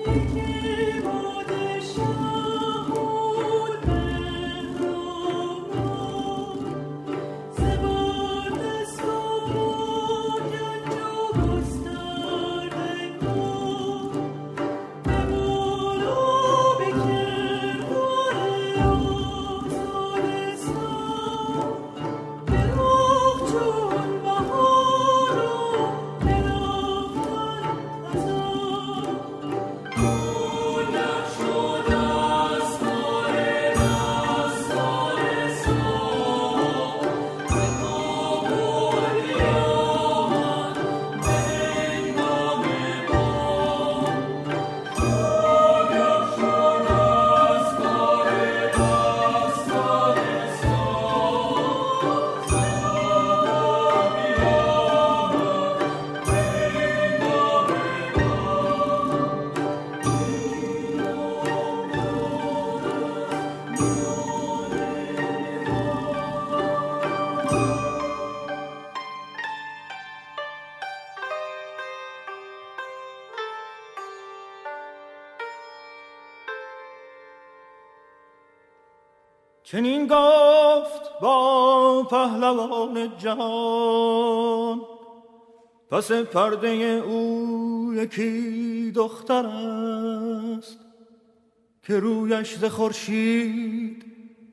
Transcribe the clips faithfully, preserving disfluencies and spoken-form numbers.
چنین گفت با پهلوان جهان، پس پرده او یکی دختر است که رویش ز خورشید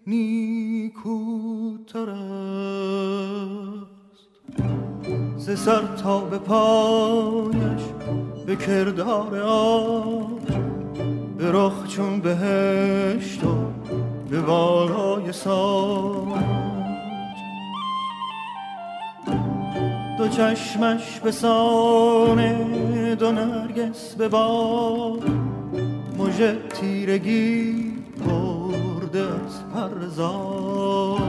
نیکوتر است. ز سر تا به پایش به کردار آب، به رخ چون بهشت و به بالای ساج، دو چشمش به سان دو نرگس به باد، مژه تیرگی برده از پرزاد.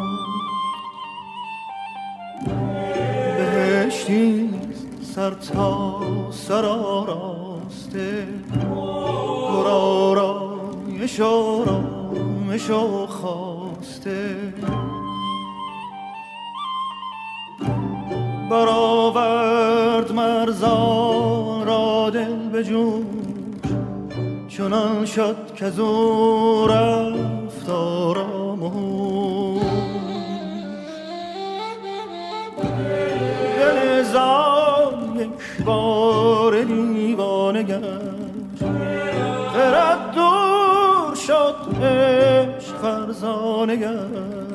بهشتیست سر تا سر آراسته، پر آرایش آرامش و خواسته. برآورد مرزان را دل به جوش، چنان شد که زو رفت آرام و هوش. دل زان یک بار دیوانه گشت، خرد دور شد عشق فرزانه گشت.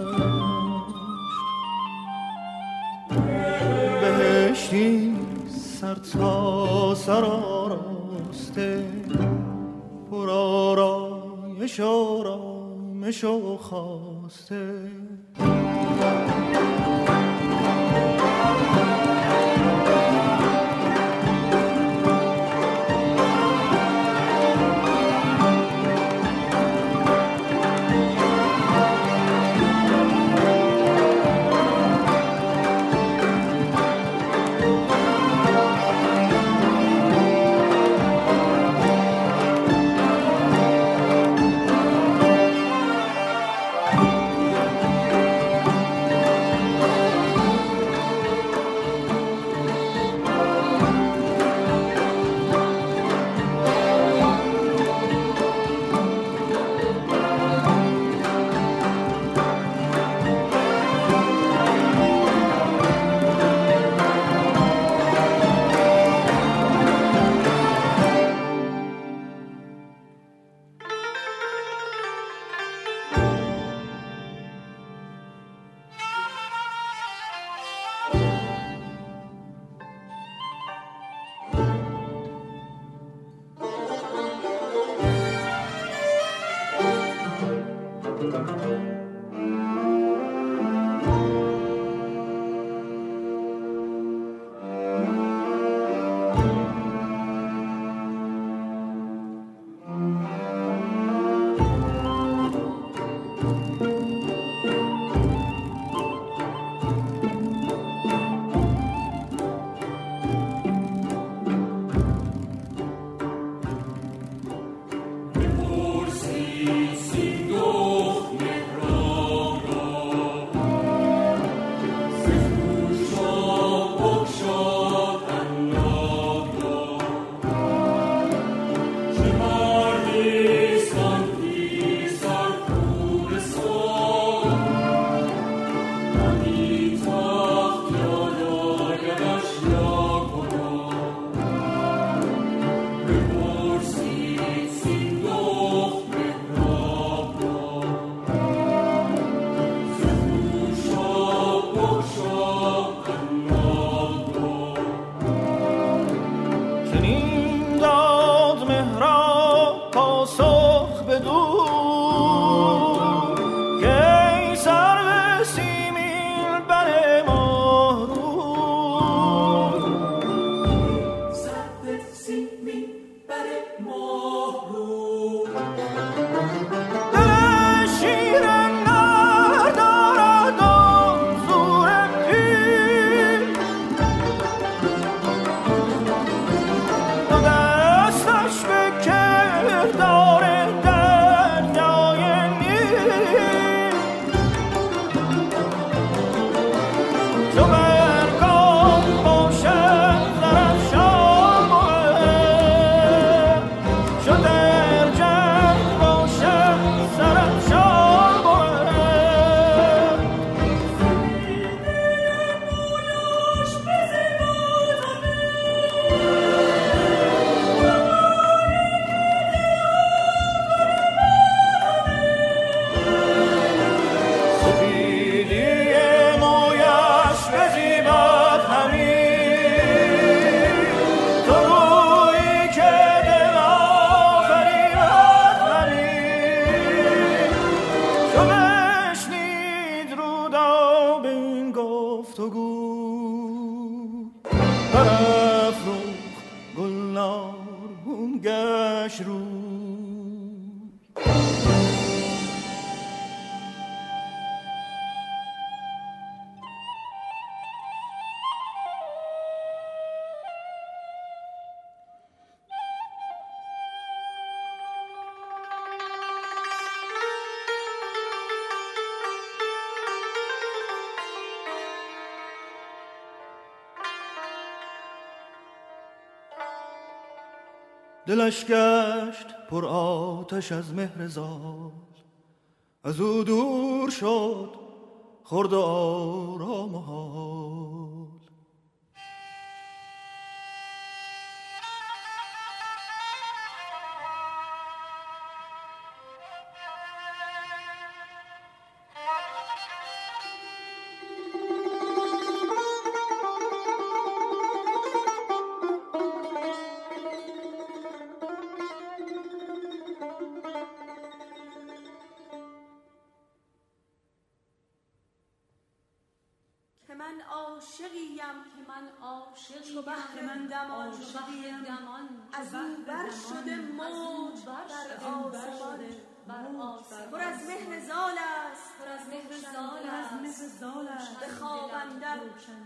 بهشتی سر تا سر آراسته، پر آرایش آرامش و خواسته. پاسخ بدو که سر به سیمین بر ما رو سر به سیمین بر ما رو دل شیر نر دارد و زور پیل دو دستش به کردار دریای نیل چو برگام باشد درفشان بود چو در جنگ باشد درفشان بود سپیدی مویش بزیبد همی تو رویی که دل آفریند همی چو بشنید رودابه این گفتگو برافروخت گلنارگون گشت روی دلش گشت پر آتش از مهر زال از او دور شد خرد و آرام و حال که من عاشقیم که من عاشقیم چو بحر من دمان عاشقیم دمان از او بر شده موج بر آسمان بر آسمان پر از مهر زال است پر از مهر زال است به خواب اندر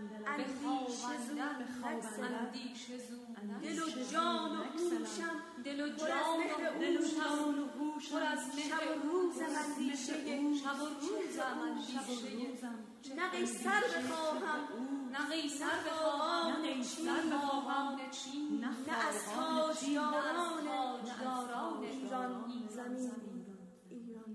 اندیشه زو دل و جان و هوشم دل و پر از مهر هوشم پر از شب و روزم اندیشه شب و روزم اندیشه نه قیصر بخواهم نه قیصر بخواهم نه قیصر بخواهم چین نه از تاجداران تاجداران ایران زمین ایران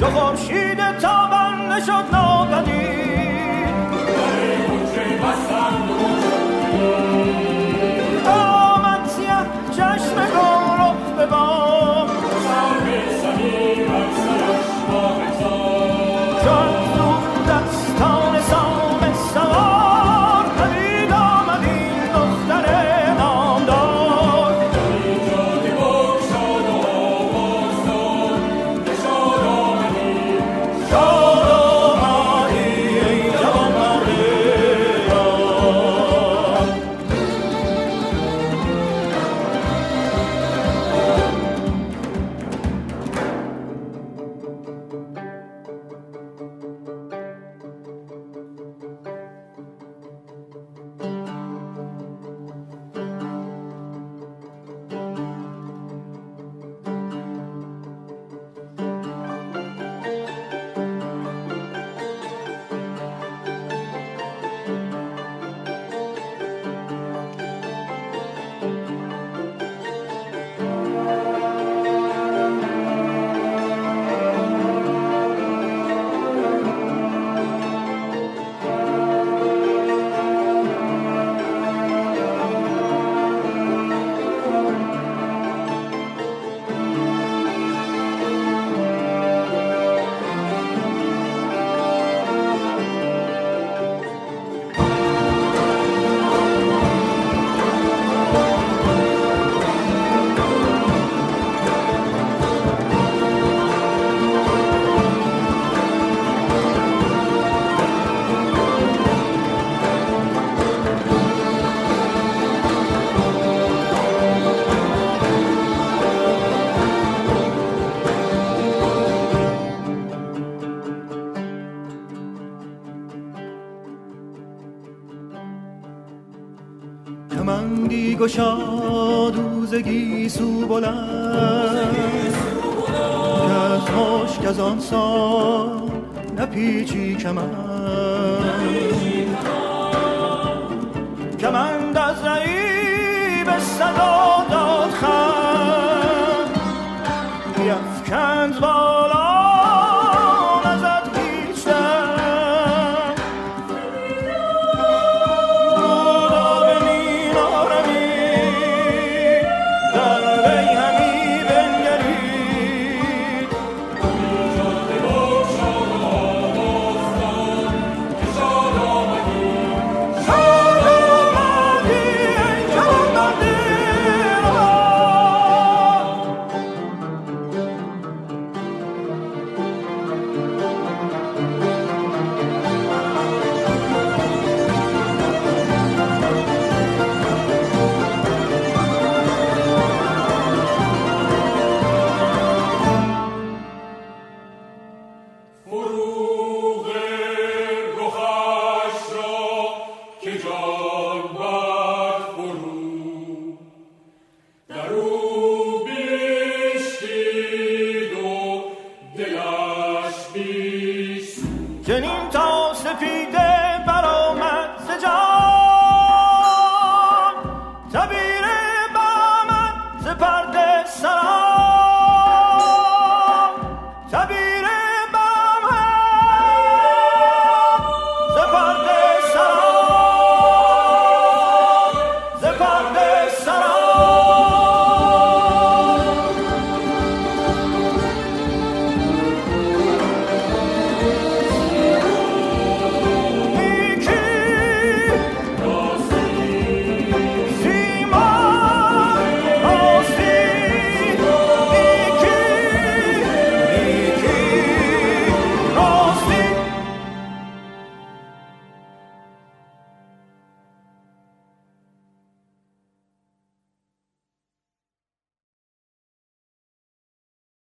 چو خورشید تابنده شد ناپدید آمد سیه چشم گلرخ به بام چون زود دستان سام سوار پدید آمد این دختر نامدار شاد آمدی ای جوانمرد کمندی گشاد روز گیسو بلند که از مشک از آن سان نپیچی کمند کمند از رعیب صدا داد خند بیفکند بالا نزد هیچ دم بودا به مینارمی در وی همی بنگرید جاده بگشاد و آواز داد که شاد آمدی شاد آمدی ای جوانمرد فروغ رخش را که جان بر فرو در او بشکید و دلش بیست چنین تا سپید